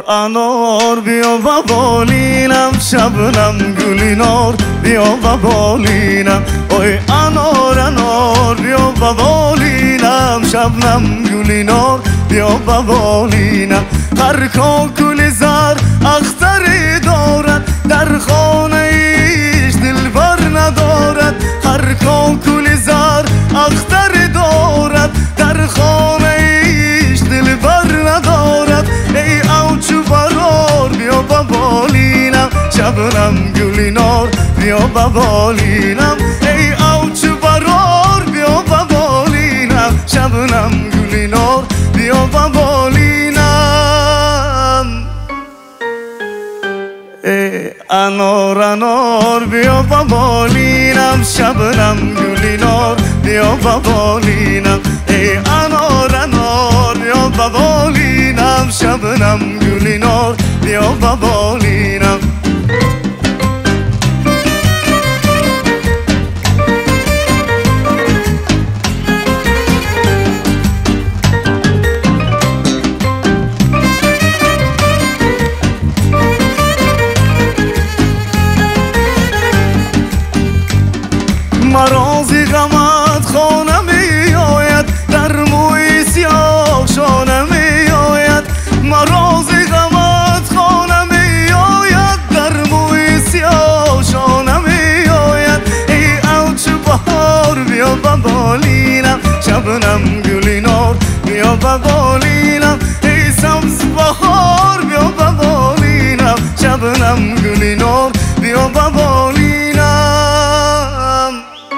انار بیا و بالینم، شبنم گلی نار بیا و بالینم. اوی انار انار بیا و بالینم، شبنم گلی نار بیا و بالینم. هر کاکل زر اختری دارد، در خانه ایش دلبر ندارد. هر کاکل زر اختری دارد، در خانه ایش دلبر ندارد. ای اوچو برار بیا و بالینم، شبنم گلی نار بیا و بالینم. ای اوچو برار بیا و بالینم، شبنم گلی نار بیا و بالینم. ای انار انار بیا و بالینم، شبنم گلی نار بیا و بالینم. ای انار انار بیا و بالینم، شبنم گلی نار بیا و بالینم. مرازی غمت خانه می آید، در موی سیاه شانه می آید. مرازی غمت خانه می آید، در موی سیاه شانه می آید. ای اوچو بهار بیا و بالینم، شبنم گلی نار بیا و بالینم. ای سبز بهار بیا و بالینم، شبنم گلی نار بیا و بالینم.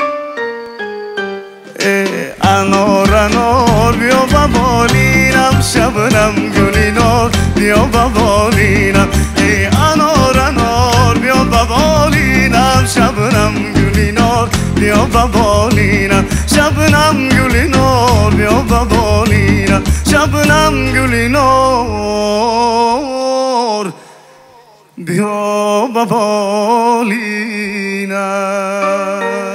انار انار بیا و بالینم، شبنم گلی نار بیا و بالینم. ای انار انار بیا و بالینم، شبنم گلی نار بیا و بالینم. شبنم گلی نار بیا و بالینم، شبنم گلی نار بیا و بالینم.